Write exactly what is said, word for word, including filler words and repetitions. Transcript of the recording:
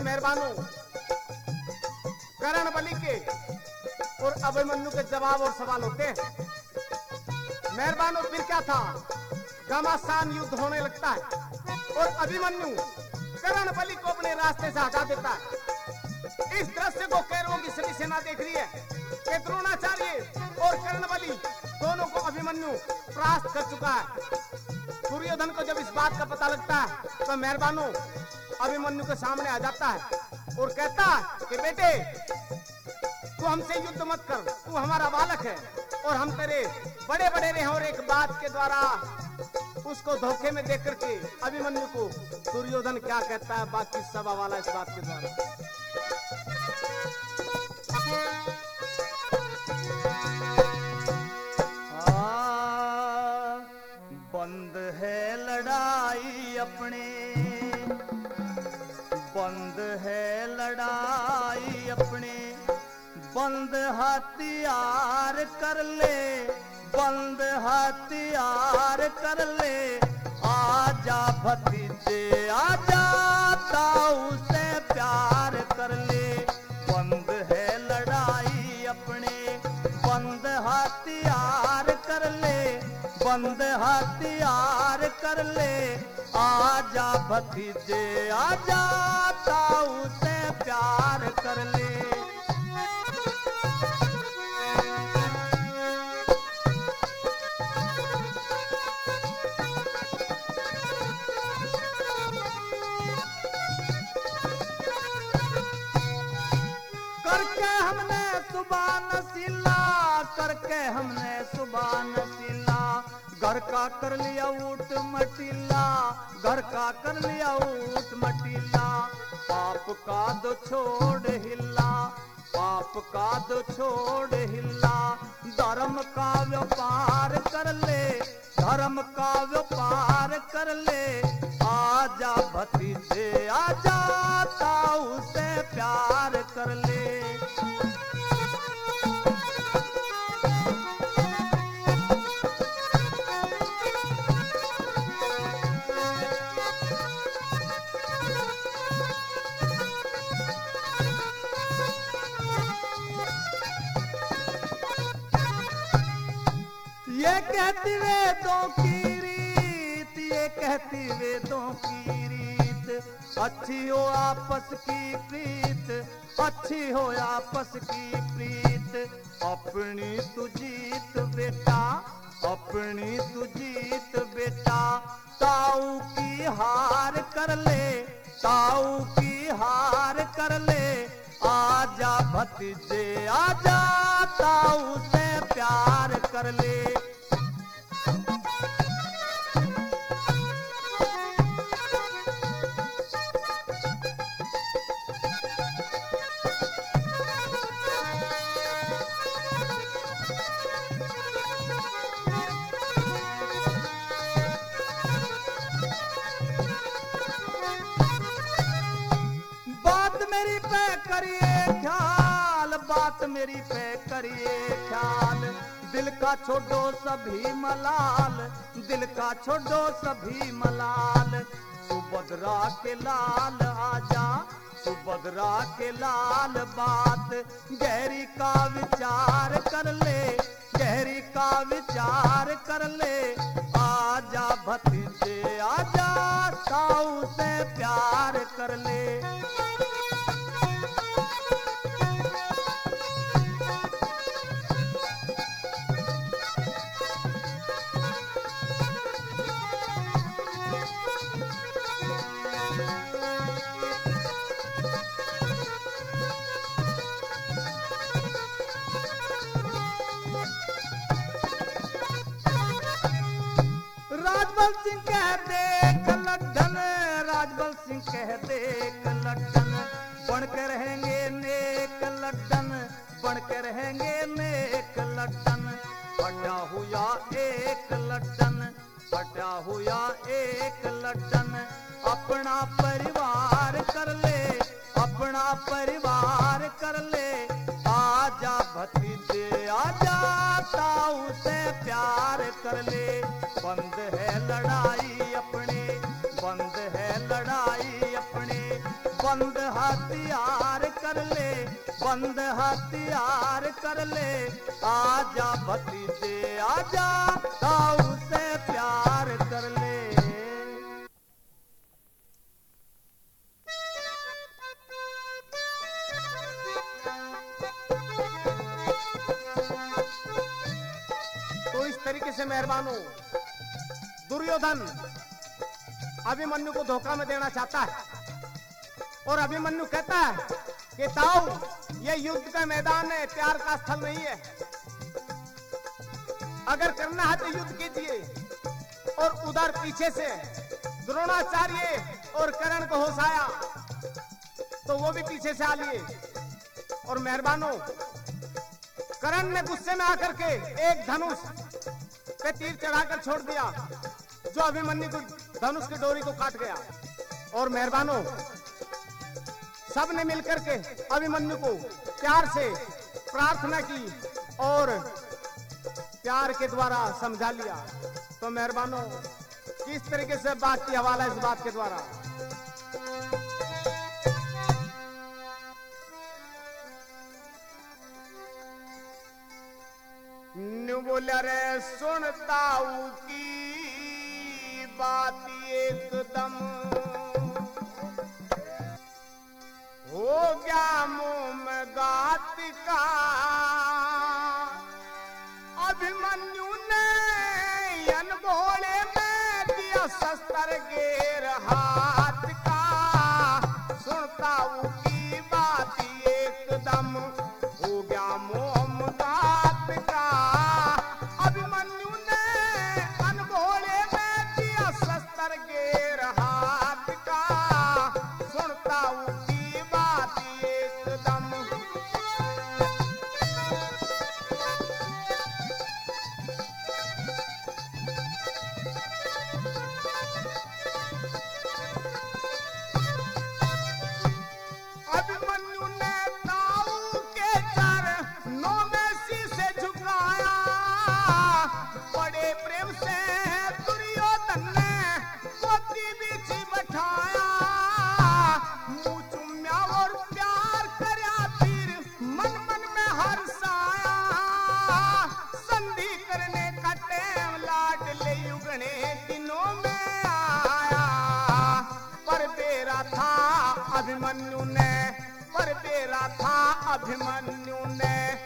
मेहरबानों कर्ण बलि के और अभिमन्यु के जवाब और सवाल होते हैं। मेहरबानों फिर क्या था, घमासान युद्ध होने लगता है और अभिमन्यु कर्ण बलि को अपने रास्ते से हटा देता है। इस दृश्य को कौरवों की सभी सेना देख रही है कि द्रोणाचार्य और कर्ण बलि दोनों को अभिमन्यु परास्त कर चुका है। दुर्योधन को जब इस बात का पता लगता है तो मेहरबानों अभिमन्यु के सामने आ जाता है और कहता है कि बेटे तू हमसे युद्ध मत कर, तू हमारा बालक है और हम तेरे बड़े बड़े रहे। और एक बात के द्वारा उसको धोखे में देख करके अभिमन्यु को दुर्योधन क्या कहता है, बाकी सभा वाला इस बात के द्वारा। बंद है लड़ाई अपने, बंद है लड़ाई अपने, बंद हथियार कर ले, बंद हथियार कर ले, आजा भतीजे आजा ताऊ से प्यार कर ले। बंद है लड़ाई अपने, बंद हथियार कर ले, बंद हथियार कर ले, आजा भतीजे आजा ताऊ से प्यार कर ले। करके हमने सुबह नसीला, करके हमने सुबह नसीला, घर का कर लिया ऊट मटीला, घर का कर लिया ऊट मटीला। पाप का दो छोड़ हिला, पाप का दो छोड़ हिला, धर्म का व्यापार कर ले, धर्म का व्यापार कर ले, आजा भतीजे आजा ताऊ से प्यार कर ले। ये कहती वेदों की रीत, ये कहती वेदों की रीत, अच्छी हो आपस की प्रीत, अच्छी हो आपस की प्रीत। अपनी तू जीत बेटा, अपनी तू जीत बेटा, ताऊ की हार कर ले, ताऊ की हार कर ले, आजा भतीजे आजा ताऊ से प्यार कर ले। मेरी पे करिए ख्याल, बात मेरी पे करिए ख्याल, दिल का छोड़ो सभी मलाल, दिल का छोड़ो सभी मलाल। सुभद्रा के लाल आजा, सुभद्रा के लाल बात गहरी का विचार कर ले, गहरी का विचार कर ले, आजा भतीजे आजा ताऊ से प्यार कर ले। राजबल सिंह कह देख लड्डन, राजबल सिंह कह देख लड्डन, बन के रहेंगे नेक लड्डन, बन के रहेंगे नेक लड्डन। फटा हुआ एक लड्डन, फटा हुआ एक लड्डन, अपना परिवार कर ले, अपना परिवार कर ले, आजा भतीजे आजा ताऊ से प्यार कर ले। बंद है लड़ाई अपने, बंद है लड़ाई अपने, बंद हथियार कर ले, बंद हथियार कर ले, आजा भतीजे आजा दाऊ से प्यार कर ले। तो इस तरीके से मेहरबानों दुर्योधन अभिमन्यु को धोखा में देना चाहता है और अभिमन्यु कहता है कि ताऊ ये युद्ध का मैदान है, प्यार का स्थल नहीं है। अगर करना है तो युद्ध कीजिए। और उधर पीछे से द्रोणाचार्य और कर्ण को होश आया तो वो भी पीछे से आ लिए और मेहरबानों कर्ण ने गुस्से में आकर के एक धनुष पे तीर चढ़ाकर छोड़ दिया जो अभिमन्यु को धनुष की डोरी को काट गया। और मेहरबानों सब ने मिलकर के अभिमन्यु को प्यार से प्रार्थना की और प्यार के द्वारा समझा लिया। तो मेहरबानों किस तरीके से बात की हवाला इस बात के द्वारा। न्यू बोला रे सुनताऊ की बात एकदम हो गया मुंह में गात का। अभिमन्यु ने अनबोले में दिया शस्त्र गेर हाथ का। सुनताऊ की बात एकदम हो गया मुंह में गात का। अभिमन्यु ने अनबोले में दिया शस्त्र गेर हाथ का। सुनताऊ की बात एकदम अभिमन्यु ने ताऊ के चरणों में शीशे झुकाया। बड़े प्रेम से दुर्योधन ने पोती बीच बैठाया। मुंह चुम्या और प्यार करया फिर मन मन में हर्षाया। संधि करने का टेम लाड ले युगने दिनों में आया। पर बेरा था अभिमन्यु ने पर बेरा था अभिमन्यु ने